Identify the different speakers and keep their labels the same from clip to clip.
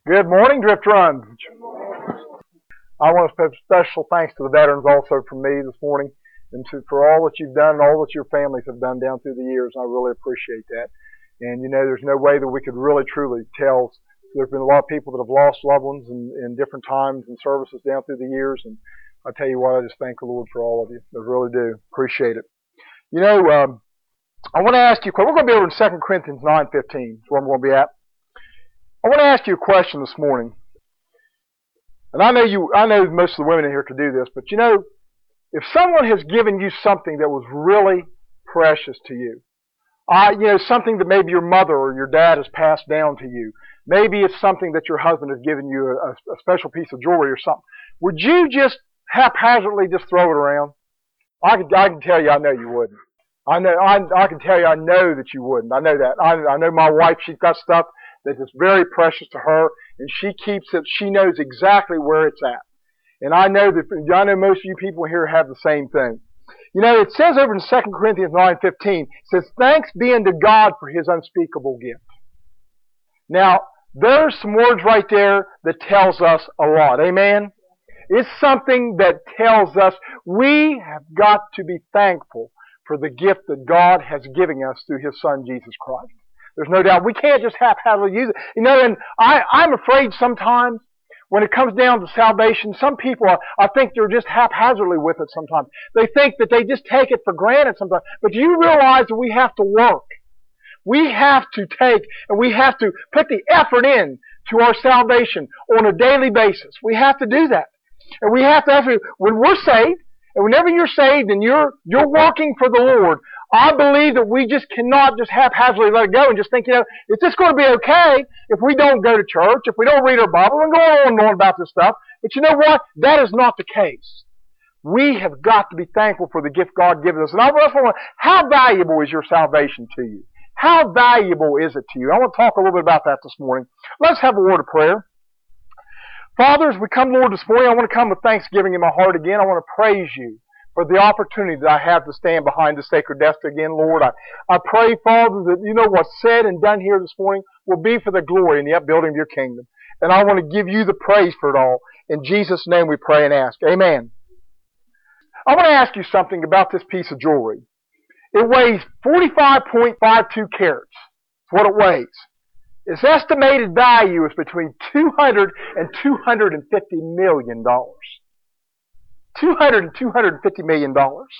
Speaker 1: Good morning, Drift Runs. I want to give special thanks to the veterans also from me this morning and for all that you've done and all that your families have done down through the years. I really appreciate that. And there's no way that we could really truly tell. There's been a lot of people that have lost loved ones in different times and services down through the years. And I tell you what, I just thank the Lord for all of you. I really do. Appreciate it. I want to ask you, we're going to be over in 2 Corinthians 9:15. That's where I'm going to be at. I want to ask you a question this morning. And I know most of the women in here could do this, but if someone has given you something that was really precious to you, something that maybe your mother or your dad has passed down to you, maybe it's something that your husband has given you, a special piece of jewelry or something, would you just haphazardly just throw it around? I can tell you, I know you wouldn't. I can tell you, I know that you wouldn't. I know that. I know my wife, she's got stuff that is very precious to her, and she keeps it. She knows exactly where it's at. And I know most of you people here have the same thing. It says over in 2 Corinthians 9:15, it says, "Thanks be unto God for His unspeakable gift." Now, there's some words right there that tells us a lot. Amen? It's something that tells us we have got to be thankful for the gift that God has given us through His Son, Jesus Christ. There's no doubt. We can't just haphazardly use it. And I'm afraid sometimes when it comes down to salvation, some people, I think they're just haphazardly with it sometimes. They think that they just take it for granted sometimes. But do you realize that we have to work? We have to take and we have to put the effort in to our salvation on a daily basis. We have to do that. And we have to, when we're saved, and whenever you're saved and you're working for the Lord, I believe that we just cannot just haphazardly let it go and just think, is this going to be okay if we don't go to church, if we don't read our Bible, and go on and on about this stuff. But you know what? That is not the case. We have got to be thankful for the gift God gives us. And I wonder, how valuable is your salvation to you? How valuable is it to you? I want to talk a little bit about that this morning. Let's have a word of prayer. Father, as we come, Lord, this morning, I want to come with thanksgiving in my heart again. I want to praise you for the opportunity that I have to stand behind the sacred desk again, Lord. I pray, Father, that what's said and done here this morning will be for the glory and the upbuilding of your kingdom. And I want to give you the praise for it all. In Jesus' name we pray and ask. Amen. I want to ask you something about this piece of jewelry. It weighs 45.52 carats. That's what it weighs. Its estimated value is between $200 and $250 million. $200 and $250 million.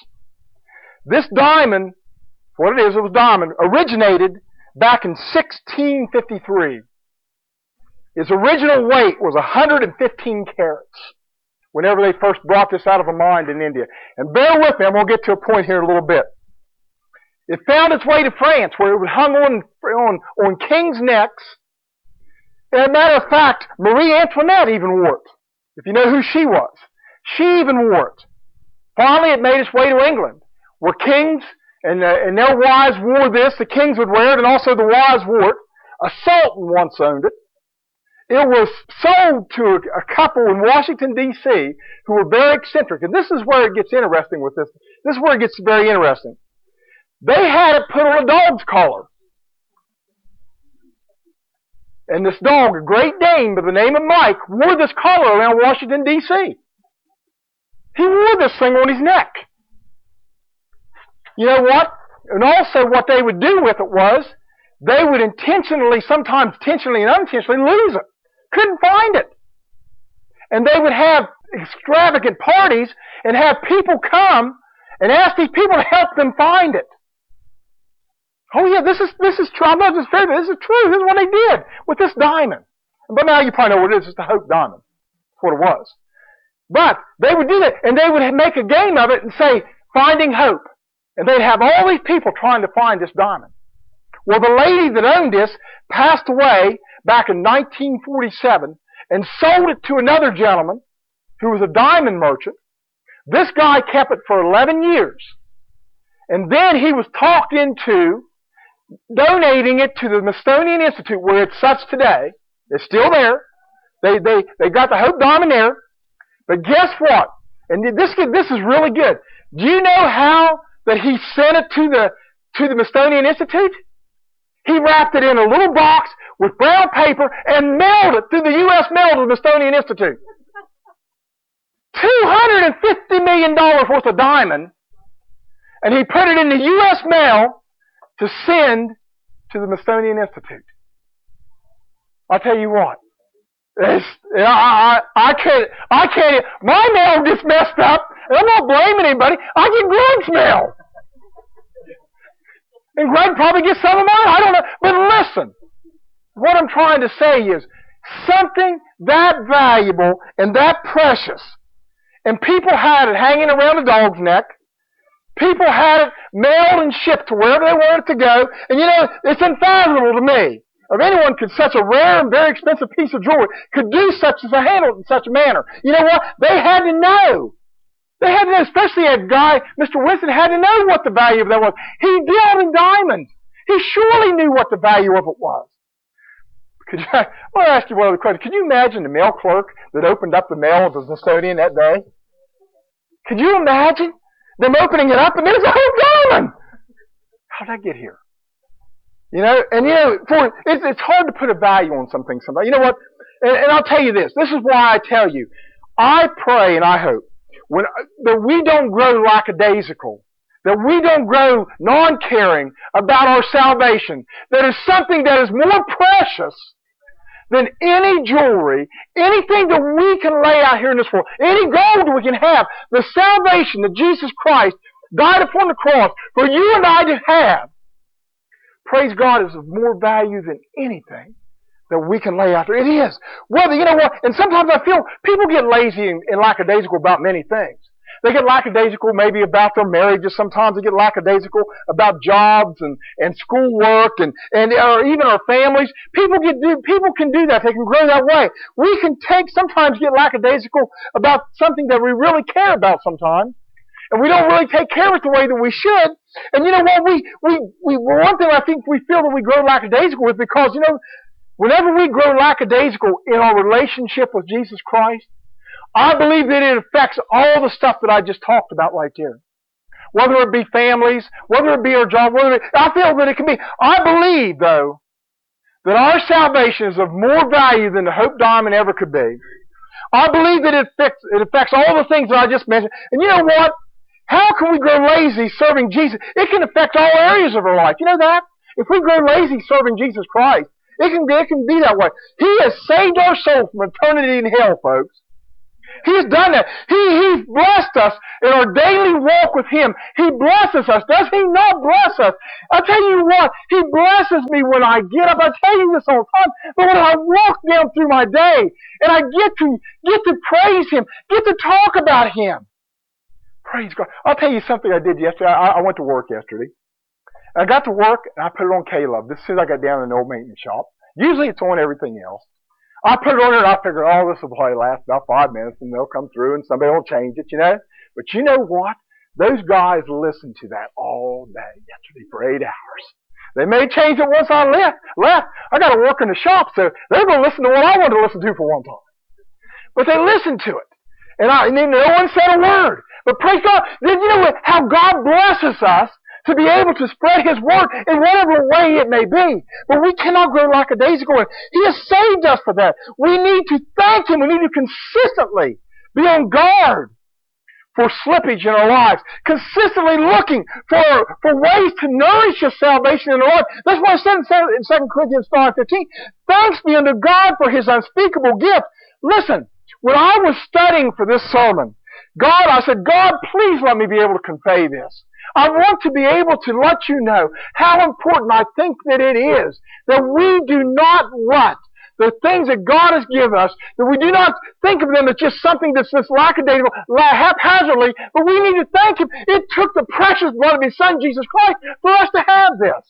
Speaker 1: This diamond, what it is, it was diamond, originated back in 1653. Its original weight was 115 carats whenever they first brought this out of a mine in India. And bear with me, I'm going to get to a point here in a little bit. It found its way to France, where it was hung on kings' necks. As a matter of fact, Marie Antoinette even wore it, if you know who she was. She even wore it. Finally, it made its way to England, where kings and their wives wore this. The kings would wear it, and also the wives wore it. A sultan once owned it. It was sold to a couple in Washington, D.C., who were very eccentric. And this is where it gets interesting with this. This is where it gets very interesting. They had it put on a dog's collar. And this dog, a Great Dane by the name of Mike, wore this collar around Washington, D.C. He wore this thing on his neck. You know what? And also what they would do with it was, they would sometimes intentionally and unintentionally lose it. Couldn't find it. And they would have extravagant parties and have people come and ask these people to help them find it. Oh yeah, this is true. I'm not just saying this is true. This is what they did with this diamond. But now you probably know what it is. It's the Hope Diamond. That's what it was. But they would do that, and they would make a game of it and say, Finding Hope. And they'd have all these people trying to find this diamond. Well, the lady that owned this passed away back in 1947 and sold it to another gentleman who was a diamond merchant. This guy kept it for 11 years. And then he was talked into donating it to the Smithsonian Institute, where it sits today. It's still there. They got the Hope Diamond there. But guess what? And this is really good. Do you know how that he sent it to the Smithsonian Institute? He wrapped it in a little box with brown paper and mailed it through the U.S. mail to the Smithsonian Institute. $250 million worth of diamond, and he put it in the U.S. mail to send to the Smithsonian Institute. I'll tell you what. I can't. My mail gets messed up, and I'm not blaming anybody. I get Greg's mail. And Greg probably gets some of mine. I don't know. But listen, what I'm trying to say is something that valuable and that precious, and people had it hanging around a dog's neck. People had it mailed and shipped to wherever they wanted it to go. And you know, it's unfathomable to me. If anyone could, such a rare and very expensive piece of jewelry, could do such as a handle in such a manner. You know what? They had to know. They had to know, especially a guy, Mr. Winston, had to know what the value of that was. He dealt in diamonds. He surely knew what the value of it was. I want to ask you one other question. Could you imagine the mail clerk that opened up the mail of the Smithsonian that day? Could you imagine them opening it up and there's a whole diamond? How'd that get here? You know, and you know, it's hard to put a value on something sometimes. You know what? And I'll tell you this. This is why I tell you. I pray and I hope that we don't grow lackadaisical, that we don't grow non-caring about our salvation, that is something that is more precious than any jewelry, anything that we can lay out here in this world, any gold we can have, the salvation that Jesus Christ died upon the cross for you and I to have, praise God, is of more value than anything that we can lay out there. It is. Whether, you know what, and sometimes I feel people get lazy and lackadaisical about many things. They get lackadaisical maybe about their marriages. Sometimes they get lackadaisical about jobs and schoolwork and or even our families. People can do that. They can grow that way. We can sometimes get lackadaisical about something that we really care about sometimes. And we don't really take care of it the way that we should. And you know what? One thing I think we feel that we grow lackadaisical with, because, you know, whenever we grow lackadaisical in our relationship with Jesus Christ, I believe that it affects all the stuff that I just talked about right there. Whether it be families, whether it be our job, I feel that it can be. I believe, though, that our salvation is of more value than the Hope Diamond ever could be. I believe that it affects all the things that I just mentioned. And you know what? How can we grow lazy serving Jesus? It can affect all areas of our life. You know that? If we grow lazy serving Jesus Christ, it can be that way. He has saved our soul from eternity in hell, folks. He's done that. He's blessed us in our daily walk with Him. He blesses us. Does He not bless us? I tell you what, He blesses me when I get up. I tell you this all the time. But when I walk down through my day and I get to praise Him, get to talk about Him. Praise God. I'll tell you something I did yesterday. I went to work yesterday. I got to work and I put it on K-Love. As soon as I got down in the old maintenance shop. Usually it's on everything else. I put it on there and I figured, this will probably last about 5 minutes and they'll come through and somebody will change it, you know. But you know what? Those guys listened to that all day yesterday for 8 hours. They may change it once I left. I got to work in the shop, so they're going to listen to what I want to listen to for one time. But they listened to it. And then no one said a word. But praise God, then you know how God blesses us to be able to spread His word in whatever way it may be. But we cannot grow lackadaisical. He has saved us for that. We need to thank Him. We need to consistently be on guard for slippage in our lives. Consistently looking for ways to nourish your salvation in our life. That's why I said in 2 Corinthians 5:15, thanks be unto God for His unspeakable gift. Listen, when I was studying for this sermon, I said, God, please let me be able to convey this. I want to be able to let you know how important I think that it is that we do not let the things that God has given us, that we do not think of them as just something that's just lackadaisical, haphazardly, but we need to thank Him. It took the precious blood of His Son, Jesus Christ, for us to have this.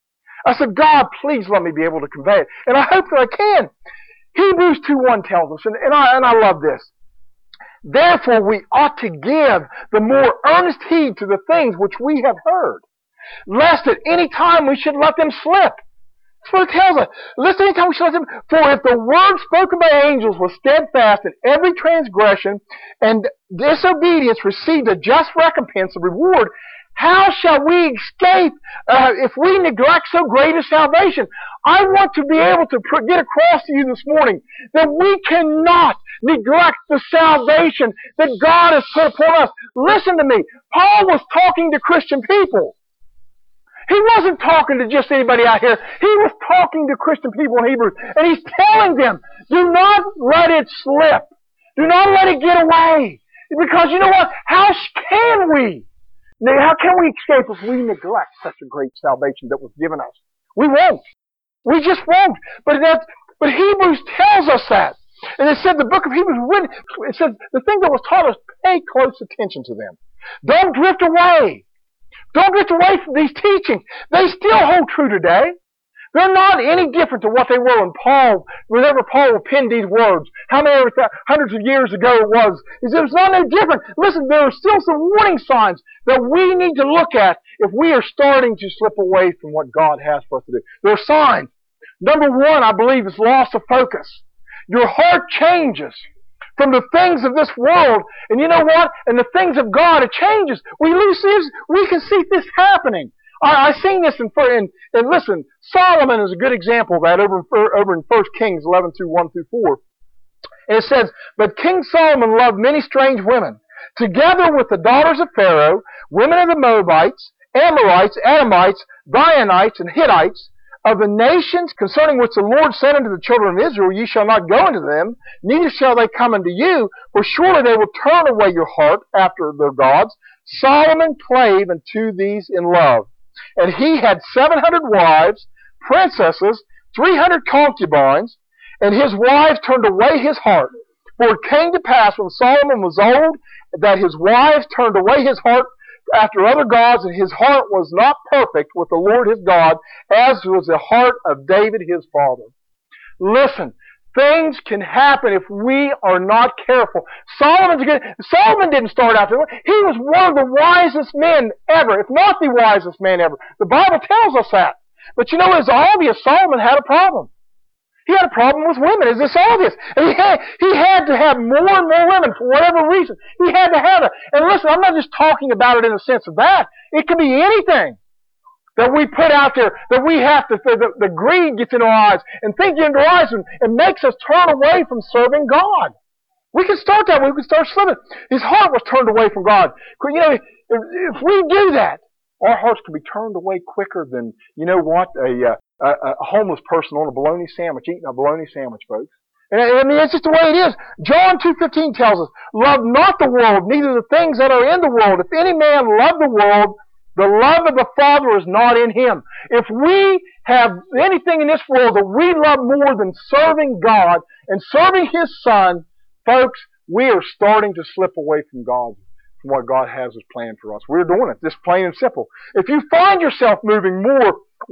Speaker 1: I said, God, please let me be able to convey it. And I hope that I can. Hebrews 2:1 tells us, and I love this. Therefore we ought to give the more earnest heed to the things which we have heard, lest at any time we should let them slip. That's what it tells us. Lest at any time we should let them. For if the word spoken by angels was steadfast, and every transgression and disobedience received a just recompense of reward, How shall we escape if we neglect so great a salvation? I want to be able to get across to you this morning that we cannot neglect the salvation that God has put upon us. Listen to me. Paul was talking to Christian people. He wasn't talking to just anybody out here. He was talking to Christian people in Hebrews. And he's telling them, do not let it slip. Do not let it get away. Because you know what? How can we escape if we neglect such a great salvation that was given us? We won't. We just won't. But Hebrews tells us that. And it said the book of Hebrews, it said the thing that was taught us, pay close attention to them. Don't drift away. Don't drift away from these teachings. They still hold true today. They're not any different to what they were whenever Paul penned these words. How many hundreds of years ago it was. It was not no different. Listen, there are still some warning signs that we need to look at if we are starting to slip away from what God has for us to do. There are signs. Number one, I believe, is loss of focus. Your heart changes from the things of this world, and you know what? And the things of God, it changes. We can see this happening. I've seen this and listen, Solomon is a good example of that over in 1 Kings 11 through 1 through 4. And it says, but King Solomon loved many strange women, together with the daughters of Pharaoh, women of the Moabites, Amorites, Edomites, Bionites, and Hittites, of the nations concerning which the Lord said unto the children of Israel, ye shall not go into them, neither shall they come unto you, for surely they will turn away your heart after their gods. Solomon clave unto these in love. And he had 700 wives, princesses, 300 concubines, and his wives turned away his heart. For it came to pass when Solomon was old, that his wives turned away his heart after other gods, and his heart was not perfect with the Lord his God, as was the heart of David his father. Listen, things can happen if we are not careful. Solomon didn't start out there. He was one of the wisest men ever, if not the wisest man ever. The Bible tells us that. But you know, it's obvious Solomon had a problem. He had a problem with women. It's obvious. And he had to have more and more women for whatever reason. He had to have it. And listen, I'm not just talking about it in the sense of that. It could be anything that we put out there that we have to, the greed gets into our eyes and thinking into our eyes and makes us turn away from serving God. We can start that way. We can start slipping. His heart was turned away from God. You know, if we do that, our hearts can be turned away quicker than, you know what, a homeless person on a bologna sandwich, eating a bologna sandwich, folks. And I mean, it's just the way it is. John 2:15 tells us, love not the world, neither the things that are in the world. If any man love the world, the love of the Father is not in him. If we have anything in this world that we love more than serving God and serving His Son, folks, we are starting to slip away from God, from what God has as planned for us. We're doing it, just plain and simple. If you find yourself loving more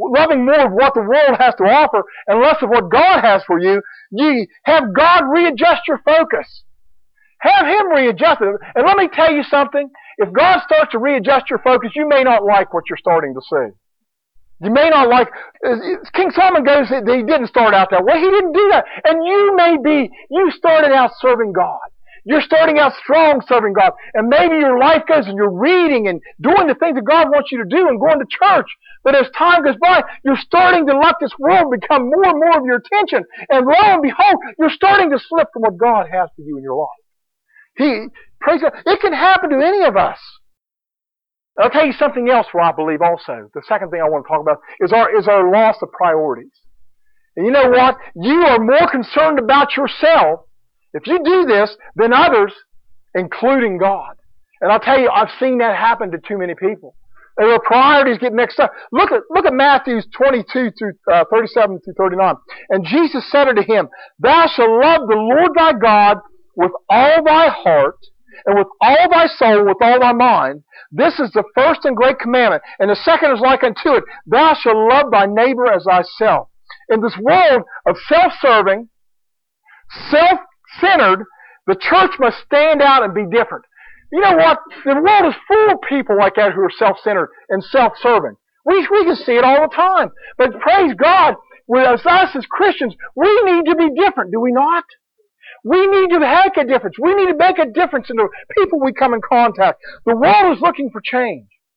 Speaker 1: of what the world has to offer and less of what God has for you, have God readjust your focus. Have Him readjust it. And let me tell you something. If God starts to readjust your focus, you may not like what you're starting to see. You may not like, King Solomon goes, he didn't start out that way. He didn't do that. And you started out serving God. You're starting out strong serving God. And maybe your life goes and you're reading and doing the things that God wants you to do and going to church. But as time goes by, you're starting to let this world become more and more of your attention. And lo and behold, you're starting to slip from what God has for you in your life. Praise God. It can happen to any of us. I'll tell you something else where I believe also. The second thing I want to talk about is our loss of priorities. And you know what? You are more concerned about yourself if you do this than others, including God. And I'll tell you, I've seen that happen to too many people. Their priorities get mixed up. Look at Matthew 22 through 37 through 39. And Jesus said unto him, Thou shalt love the Lord thy God with all thy heart, and with all thy soul, with all thy mind. This is the first and great commandment. And the second is like unto it, Thou shalt love thy neighbor as thyself. In this world of self-serving, self-centered, the church must stand out and be different. You know what? The world is full of people like that who are self-centered and self-serving. We can see it all the time. But praise God, with us as Christians, we need to be different, do we not? We need to make a difference. We need to make a difference in the people we come in contact. The world is looking for change.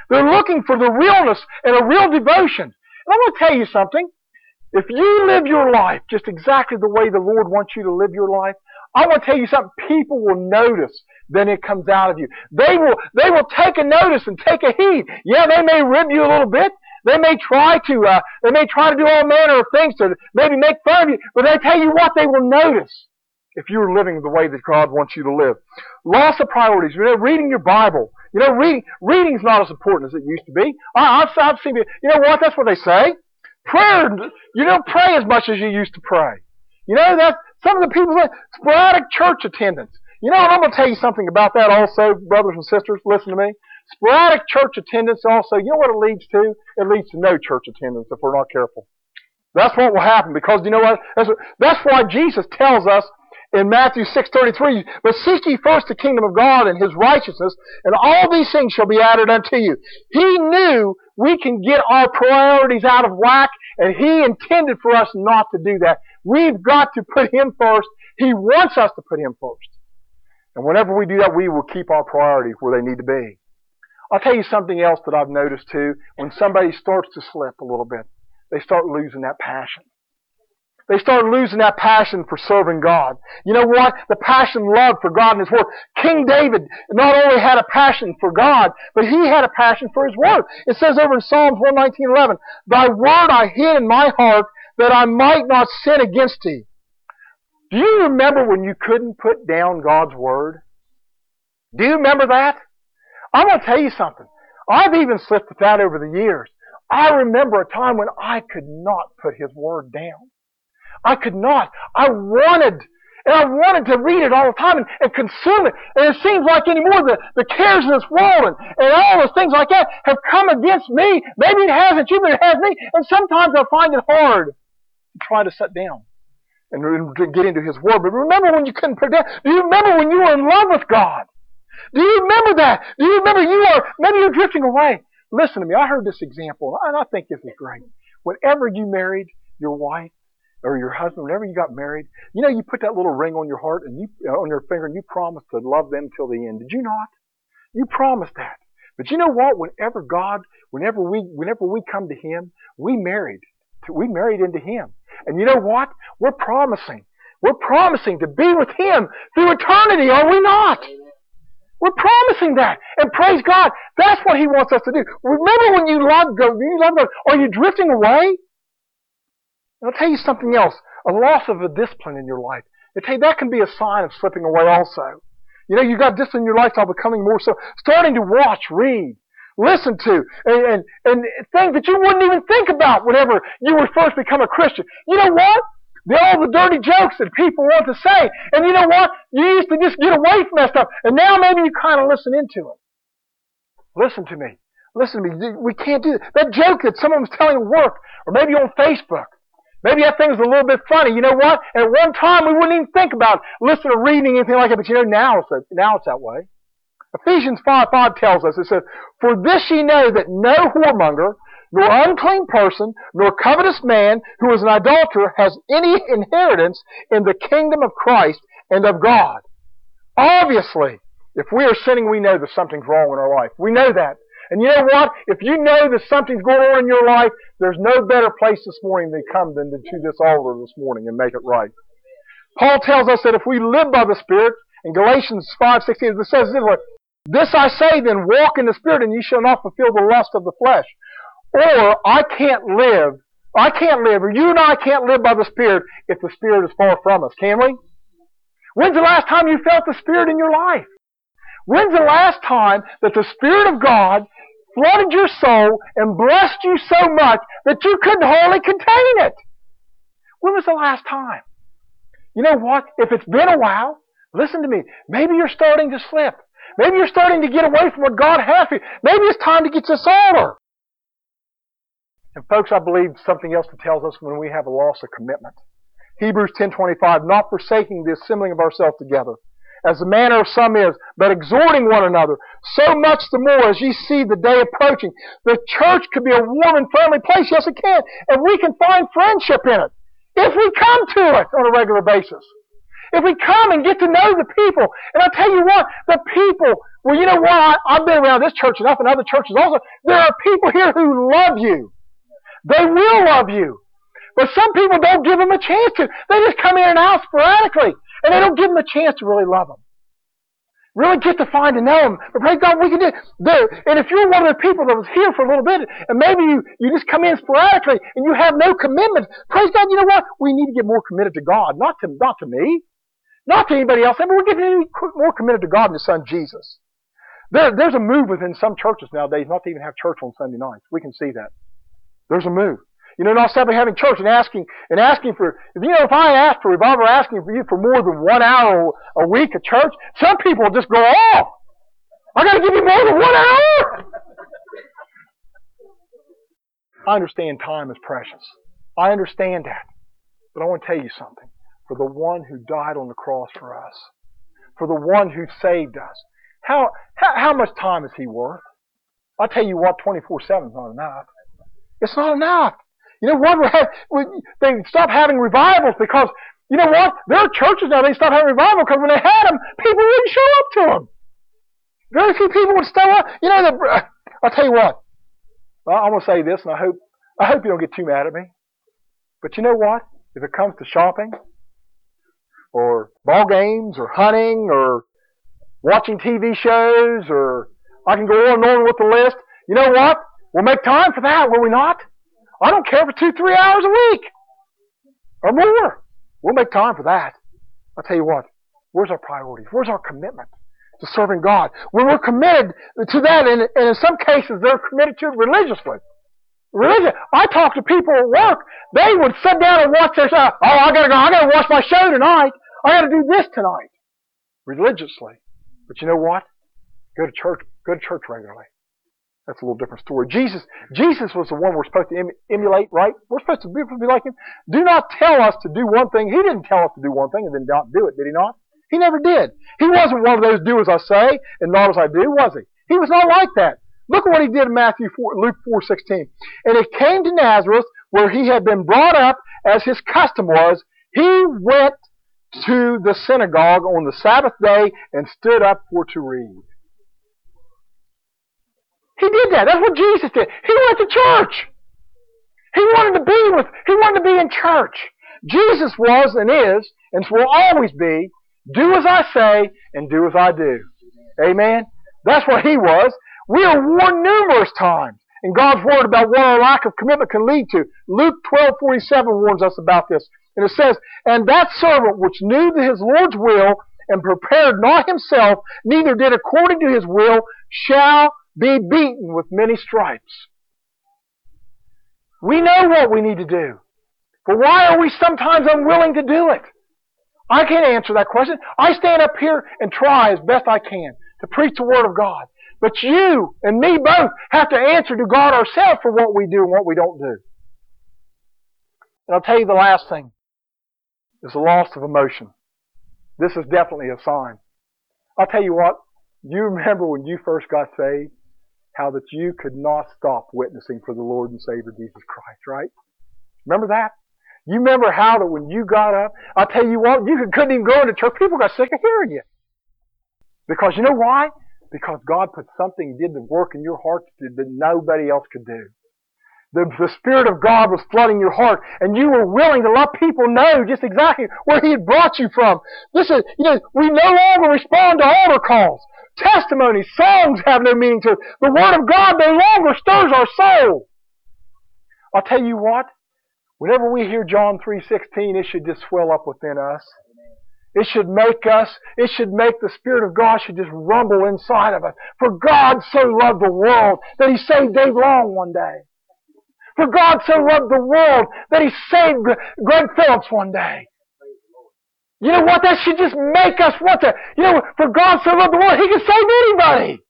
Speaker 1: They're looking for the realness and a real devotion. And I'm going to tell you something. If you live your life just exactly the way the Lord wants you to live your life, I want to tell you something. People will notice then it comes out of you. They will take a notice and take a heed. Yeah, they may rib you a little bit. They may try to do all manner of things to maybe make fun of you. But I tell you what, they will notice if you're living the way that God wants you to live. Loss of priorities. Reading your Bible. Reading's not as important as it used to be. I've seen you know what? That's what they say. Prayer, you don't pray as much as you used to pray. That some of the people say sporadic church attendance. And I'm going to tell you something about that also, brothers and sisters. Listen to me. Sporadic church attendance also, you know what it leads to? It leads to no church attendance if we're not careful. That's what will happen because you know what? That's why Jesus tells us in Matthew 6:33, but seek ye first the kingdom of God and His righteousness, and all these things shall be added unto you. He knew we can get our priorities out of whack, and He intended for us not to do that. We've got to put Him first. He wants us to put Him first. And whenever we do that, we will keep our priorities where they need to be. I'll tell you something else that I've noticed too. When somebody starts to slip a little bit, they start losing that passion. They start losing that passion for serving God. You know what? The passion and love for God and His Word. King David not only had a passion for God, but he had a passion for His Word. It says over in Psalms 119:11, Thy Word I hid in my heart that I might not sin against Thee. Do you remember when you couldn't put down God's Word? Do you remember that? I'm going to tell you something. I've even slipped at that over the years. I remember a time when I could not put His Word down. I could not. I wanted to read it all the time and consume it. And it seems like anymore the cares of this world and all those things like that have come against me. Maybe it hasn't you, but it has me. And sometimes I find it hard to try to sit down and to get into His Word. But remember when you couldn't put it down? Do you remember when you were in love with God? Do you remember that? Do you remember maybe you're drifting away? Listen to me. I heard this example, and I think this is great. Whenever you married your wife or your husband, whenever you got married, you put that little ring on your heart and on your finger, and you promised to love them till the end. Did you not? You promised that. But you know what? Whenever we come to Him, we married into Him. And you know what? We're promising to be with Him through eternity, are we not? We're promising that. And praise God, that's what He wants us to do. Remember when you love God, are you drifting away? And I'll tell you something else. A loss of a discipline in your life. I tell you, that can be a sign of slipping away also. You've got discipline in your lifestyle becoming more so. Starting to watch, read, listen to, and things that you wouldn't even think about whenever you were first become a Christian. You know what? All the dirty jokes that people want to say. And you know what? You used to just get away from that stuff. And now maybe you kind of listen into it. Listen to me. We can't do that. That joke that someone was telling at work, or maybe on Facebook. Maybe that thing was a little bit funny. You know what? At one time we wouldn't even think about listening or reading anything like that. But now it's that way. Ephesians 5:5 tells us, it says, For this ye know that no whoremonger, nor unclean person, nor covetous man who is an idolater has any inheritance in the kingdom of Christ and of God. Obviously, if we are sinning, we know that something's wrong in our life. We know that. And you know what? If you know that something's going on in your life, there's no better place this morning to come than to this altar this morning and make it right. Paul tells us that if we live by the Spirit, in Galatians 5:16, it says this way, This I say then, walk in the Spirit, and ye shall not fulfill the lust of the flesh. Or, I can't live, or you and I can't live by the Spirit if the Spirit is far from us, can we? When's the last time you felt the Spirit in your life? When's the last time that the Spirit of God flooded your soul and blessed you so much that you couldn't hardly contain it? When was the last time? You know what? If it's been a while, listen to me. Maybe you're starting to slip. Maybe you're starting to get away from what God has for you. Maybe it's time to get this altar. And folks, I believe something else that tells us when we have a loss of commitment. Hebrews 10:25, not forsaking the assembling of ourselves together, as the manner of some is, but exhorting one another, so much the more as ye see the day approaching. The church could be a warm and friendly place, yes it can, and we can find friendship in it, if we come to it on a regular basis. If we come and get to know the people, and I tell you what, the people, well, you know what? I've been around this church enough and other churches also. There are people here who love you. They will love you. But some people don't give them a chance to. They just come in and out sporadically, and they don't give them a chance to really love them. Really get to find and know them. But praise God, we can do it. And if you're one of the people that was here for a little bit, and maybe you just come in sporadically, and you have no commitment, praise God, you know what? We need to get more committed to God, not to me, not to anybody else. But we're getting more committed to God and His Son, Jesus. There's a move within some churches nowadays not to even have church on Sunday nights. We can see that. There's a move. You know, not simply having church and asking for, if I ask for revival, asking for you for more than 1 hour a week at church, some people will just go off. I got to give you more than 1 hour. I understand time is precious. I understand that. But I want to tell you something. For the one who died on the cross for us, for the one who saved us, how much time is He worth? I'll tell you what, 24/7 is not enough. It's not enough. You know what? They stop having revivals because, you know what? There are churches now, they stop having revival because when they had them, people wouldn't show up to them. Very few people would show up. You know, I'll tell you what. I'm going to say this, and I hope you don't get too mad at me. But you know what? If it comes to shopping, or ball games, or hunting, or watching TV shows, or I can go on and on with the list. You know what? We'll make time for that, will we not? I don't care for 2-3 hours a week or more. We'll make time for that. I'll tell you what. Where's our priorities? Where's our commitment to serving God? When we're committed to that, and in some cases they're committed to it religiously. I talk to people at work. They would sit down and watch their show. Oh, I gotta watch my show tonight. I gotta do this tonight. Religiously. But you know what? Go to church regularly. That's a little different story. Jesus was the one we're supposed to emulate, right? We're supposed to be like Him. Do not tell us to do one thing. He didn't tell us to do one thing and then not do it, did He not? He never did. He wasn't one of those do as I say and not as I do, was He? He was not like that. Look at what He did in Luke 4:16. And it came to Nazareth, where He had been brought up, as His custom was. He went to the synagogue on the Sabbath day and stood up for to read. He did that. That's what Jesus did. He went to church. He wanted to be in church. Jesus was and is and will always be, do as I say and do as I do. Amen? That's what He was. We are warned numerous times in God's Word about what our lack of commitment can lead to. Luke 12:47 warns us about this. And it says, and that servant which knew his Lord's will and prepared not himself, neither did according to his will, shall be beaten with many stripes. We know what we need to do. But why are we sometimes unwilling to do it? I can't answer that question. I stand up here and try as best I can to preach the Word of God. But you and me both have to answer to God ourselves for what we do and what we don't do. And I'll tell you the last thing is the loss of emotion. This is definitely a sign. I'll tell you what, you remember when you first got saved, how that you could not stop witnessing for the Lord and Savior Jesus Christ, right? Remember that? You remember how that when you got up, I'll tell you what, you couldn't even go into church. People got sick of hearing you. Because you know why? Because God put something, did the work in your heart that nobody else could do. The Spirit of God was flooding your heart, and you were willing to let people know just exactly where He had brought you from. Listen, we no longer respond to altar calls. Testimonies, songs have no meaning to it. The Word of God no longer stirs our soul. I'll tell you what, whenever we hear John 3:16, it should just swell up within us. It should make the Spirit of God should just rumble inside of us. For God so loved the world that He saved Dave Long one day. For God so loved the world that He saved Greg Phillips one day. You know what? That should just make us want to. For God so loved the world, He can save anybody.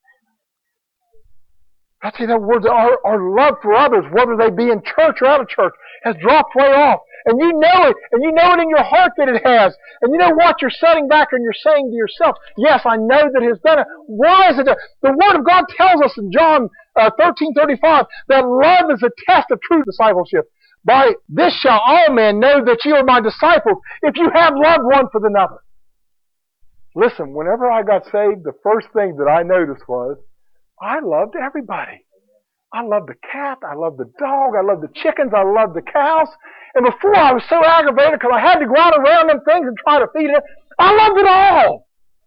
Speaker 1: I tell you that word, our love for others, whether they be in church or out of church, has dropped way off. And you know it. And you know it in your heart that it has. And you know what? You're sitting back and you're saying to yourself, yes, I know that it has done it. Why is it? The Word of God tells us in John 13:35 that love is a test of true discipleship. By this shall all men know that you are my disciples, if you have love one for another. Listen, whenever I got saved, the first thing that I noticed was I loved everybody. I loved the cat, I loved the dog, I loved the chickens, I loved the cows. And before I was so aggravated because I had to go out around them things and try to feed it, I loved it all.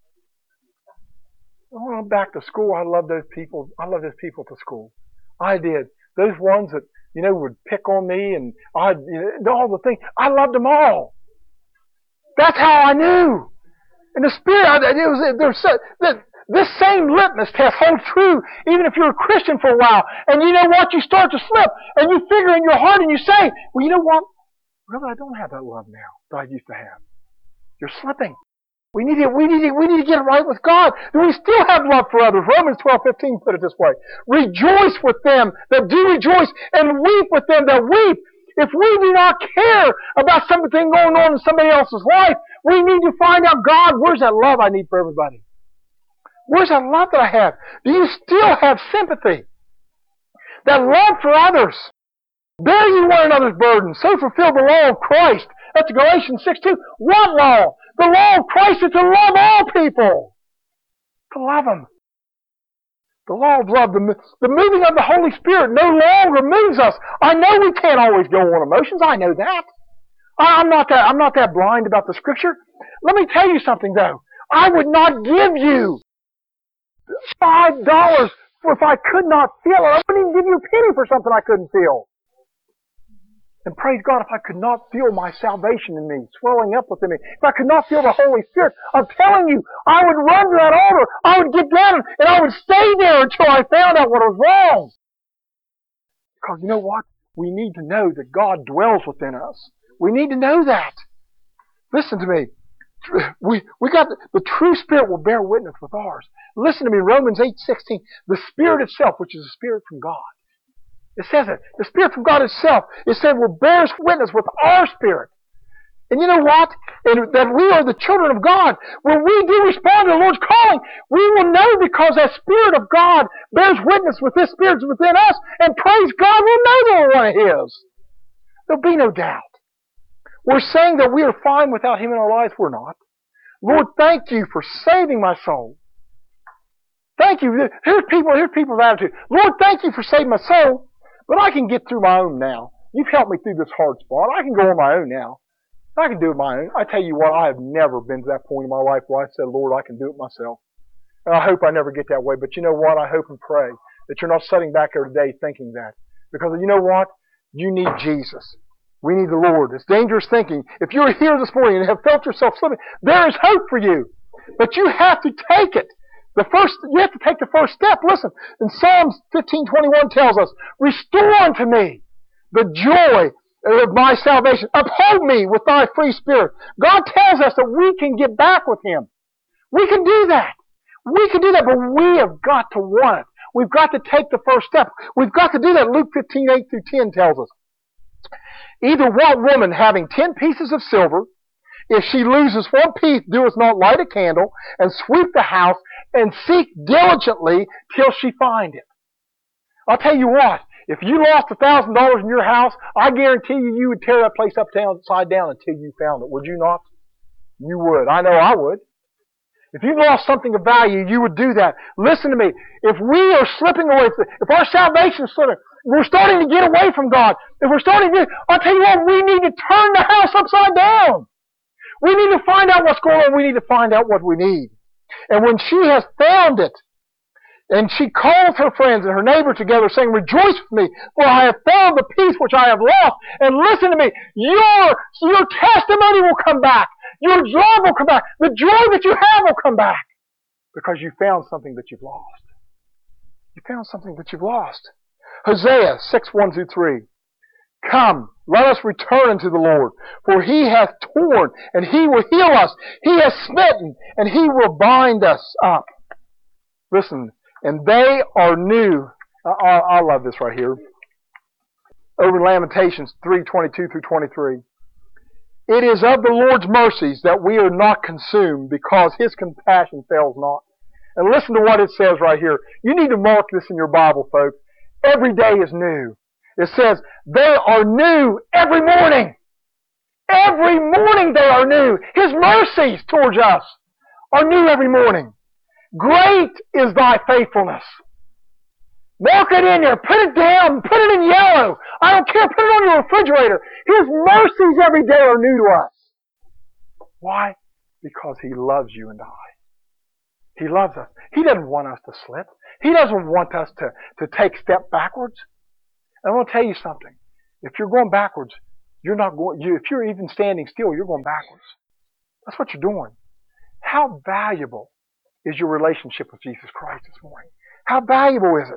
Speaker 1: When I went back to school, I loved those people. I loved those people to school. I did. Those ones that, would pick on me and all the things. I loved them all. That's how I knew. In the Spirit, this same litmus test holds true even if you're a Christian for a while. And you know what? You start to slip and you figure in your heart and you say, well, you know what? Really, I don't have that love now that I used to have. You're slipping. We need to get it right with God. We still have love for others. Romans 12:15 put it this way. Rejoice with them that do rejoice and weep with them that weep. If we do not care about something going on in somebody else's life, we need to find out, God, where's that love I need for everybody? Where's that love that I have? Do you still have sympathy? That love for others. Bear ye one another's burdens, so fulfill the law of Christ. That's Galatians 6:2. What law? The law of Christ is to love all people. To love them. The law of love, the moving of the Holy Spirit no longer moves us. I know we can't always go on emotions. I know that. I'm not that blind about the Scripture. Let me tell you something though. I would not give you $5 if I could not feel it. I wouldn't even give you a penny for something I couldn't feel. And praise God, if I could not feel my salvation in me, swelling up within me, if I could not feel the Holy Spirit, I'm telling you, I would run to that altar, I would get down, and I would stay there until I found out what was wrong. Because you know what? We need to know that God dwells within us. We need to know that. Listen to me. We got the true Spirit will bear witness with ours. Listen to me, Romans 8:16. The Spirit itself, which is a Spirit from God. It says it. The Spirit from God itself, it said, will bear witness with our spirit. And you know what? And that we are the children of God. When we do respond to the Lord's calling, we will know because that Spirit of God bears witness with this Spirit within us. And praise God, we'll know that we're one of His. There'll be no doubt. We're saying that we are fine without Him in our lives. We're not. Lord, thank you for saving my soul. Thank you. Here's people's attitude. Lord, thank you for saving my soul. But I can get through my own now. You've helped me through this hard spot. I can go on my own now. I can do it my own. I tell you what, I have never been to that point in my life where I said, Lord, I can do it myself. And I hope I never get that way. But you know what? I hope and pray that you're not sitting back there today thinking that. Because you know what? You need Jesus. We need the Lord. It's dangerous thinking. If you're here this morning and have felt yourself slipping, there is hope for you. But you have to take it. You have to take the first step. Listen, in Psalms 15:21 tells us, restore unto me the joy of my salvation. Uphold me with thy free spirit. God tells us that we can get back with Him. We can do that. We can do that, but we have got to want it. We've got to take the first step. We've got to do that. Luke 15:8-10 tells us. Either what woman having 10 pieces of silver, if she loses one piece, doeth not light a candle, and sweep the house, and seek diligently till she find it. I'll tell you what, if you lost $1,000 in your house, I guarantee you would tear that place upside down until you found it. Would you not? You would. I know I would. If you lost something of value, you would do that. Listen to me. If we are slipping away, if our salvation is slipping, we're starting to get away from God. If we're starting to, I'll tell you what, we need to turn the house upside down. We need to find out what's going on. We need to find out what we need. And when she has found it, and she calls her friends and her neighbors together saying, rejoice with me, for I have found the peace which I have lost. And listen to me, your testimony will come back. Your joy will come back. The joy that you have will come back. Because you found something that you've lost. You found something that you've lost. Hosea 6:1-3. Come, let us return unto the Lord, for He hath torn, and He will heal us. He has smitten, and He will bind us up. Listen, and they are new. I love this right here. Over in Lamentations 3:22-23. It is of the Lord's mercies that we are not consumed, because His compassion fails not. And listen to what it says right here. You need to mark this in your Bible, folks. Every day is new. It says, they are new every morning. Every morning they are new. His mercies towards us are new every morning. Great is thy faithfulness. Mark it in there. Put it down. Put it in yellow. I don't care. Put it on your refrigerator. His mercies every day are new to us. Why? Because He loves you and I. He loves us. He doesn't want us to slip. He doesn't want us to take a step backwards. And I want to tell you something. If you're going backwards, you're not going. If you're even standing still, you're going backwards. That's what you're doing. How valuable is your relationship with Jesus Christ this morning? How valuable is it?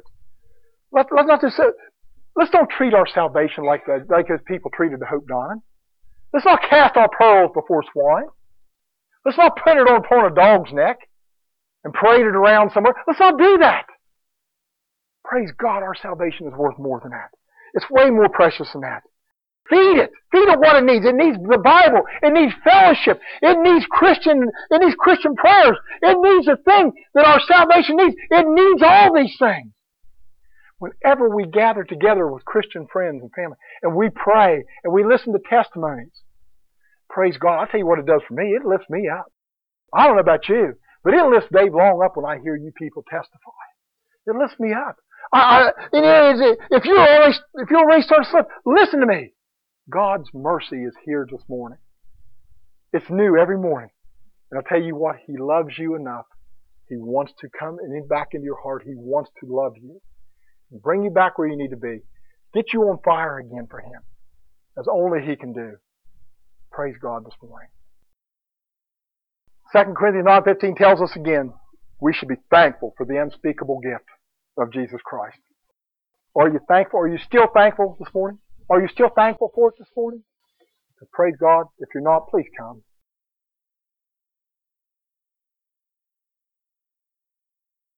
Speaker 1: Let's don't treat our salvation like those people treated the Hope Diamond. Let's not cast our pearls before swine. Let's not put it upon a dog's neck and parade it around somewhere. Let's not do that. Praise God, our salvation is worth more than that. It's way more precious than that. Feed it. Feed it what it needs. It needs the Bible. It needs fellowship. It needs Christian prayers. It needs the thing that our salvation needs. It needs all these things. Whenever we gather together with Christian friends and family, and we pray, and we listen to testimonies, praise God, I'll tell you what it does for me. It lifts me up. I don't know about you, but it lifts Dave Long up when I hear you people testify. It lifts me up. If you're already starting to slip, listen to me. God's mercy is here this morning. It's new every morning. And I'll tell you what, He loves you enough. He wants to come back into your heart. He wants to love you. Bring you back where you need to be. Get you on fire again for Him. As only He can do. Praise God this morning. 2 Corinthians 9:15 tells us again, we should be thankful for the unspeakable gift of Jesus Christ. Are you thankful? Are you still thankful this morning? Are you still thankful for it this morning? Praise God. If you're not, please come.